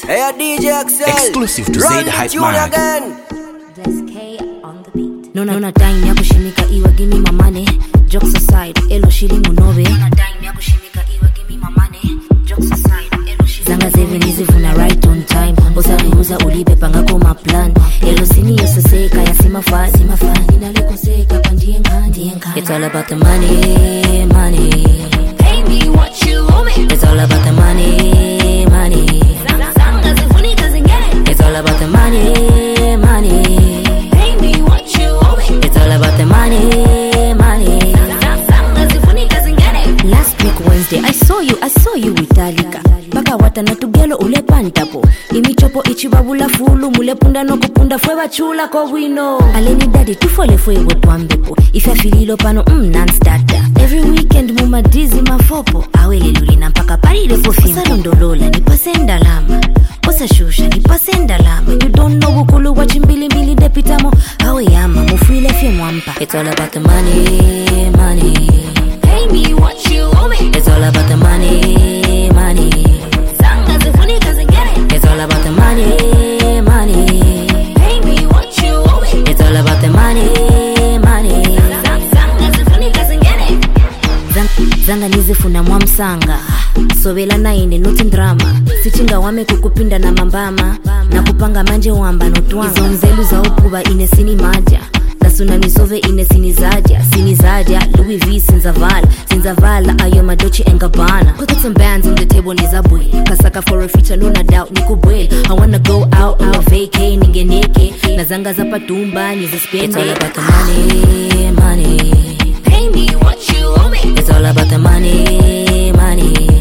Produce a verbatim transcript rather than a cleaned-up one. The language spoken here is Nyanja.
Hey, D J X L. Exclusive to Zaid Hype Man. Again. There's K on the beat. No, no, no time ya kushimika iwa, give me my money. Jokes aside, elo shilimu nobe. No, no time ya kushimika iwa, give me my money. Jokes aside, elo shilimu zanga zeveni zivuna right on time. Osa vihuza ulibe panga koma plan. Elo sini yose seka ya sima fan. Sima fan, inaliko seka panjie ngani. It's all about the money, money. Pay me what you owe me. It's all about the money, money. Zanga zifunika zingene. It's all about the money, money. Pay me what you owe me. It's all about the money, money. Zanga zifunika zingene. Last week Wednesday I saw you, I saw you with Alika. Baka wata na tugelo ule pantapo. Imichopo ichibabula fulu mule punda no kupunda fwe wachula ko wino. Aleni daddy tufole fwe wotwambepo. Ifa fililo pano mm non-starter. Every weekend muma dizi mafopo. Awele lulina mpaka paride fofimpo. Osa londolola nipase ndalama. Osa shusha nipase ndalama. You don't know ukulu wachimbili mbili depitamo. Hawe yama mufuile fye mwampa. It's all about the money, money. Pay me what you owe me. It's all about the money, money. Zanga zifunika zingene. It's all about the money, money. Pay me what you owe me. It's all about the money, money. Zanga zifunika zingene. Zanga nizifuna mwamsanga. Sobela na ine nuti drama. Sichinga wame kukupinda na mambama. Na kupanga manje wamba notwanga. Izo mzelu za upuba ine sini maja. Dasuna nisove ine sini zaja. Sini zaja, Louis V sinzavala. Sinzavala, ayo madochi and Gabbana. Put some bands on the table nizabwe. Kasaka for a feature, no na doubt, nikubwele. I wanna go out, out, vacay, ninge neke. Nazanga za patumba, nizispende. It's all about the money, money. Pay me what you owe me. It's all about the money, money.